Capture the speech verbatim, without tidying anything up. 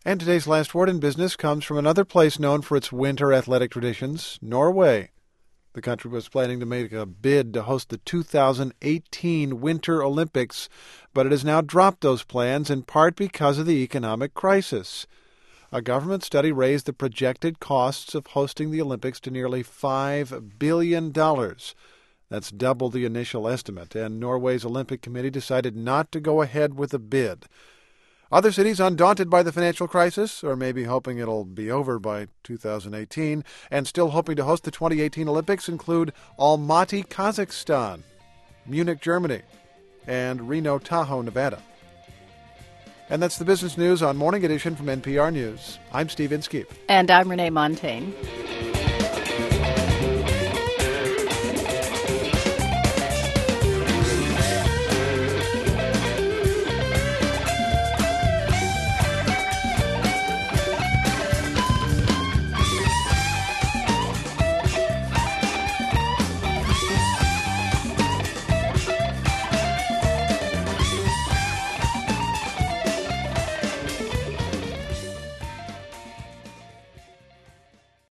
And today's last word in business comes from another place known for its winter athletic traditions, Norway. The country was planning to make a bid to host the two thousand eighteen Winter Olympics, but it has now dropped those plans in part because of the economic crisis. A government study raised the projected costs of hosting the Olympics to nearly five billion dollars. That's double the initial estimate, and Norway's Olympic Committee decided not to go ahead with the bid. Other cities undaunted by the financial crisis, or maybe hoping it'll be over by two thousand eighteen, and still hoping to host the twenty eighteen Olympics include Almaty, Kazakhstan, Munich, Germany, and Reno Tahoe, Nevada. And that's the business news on Morning Edition from N P R News. I'm Steve Inskeep. And I'm Renee Montaigne.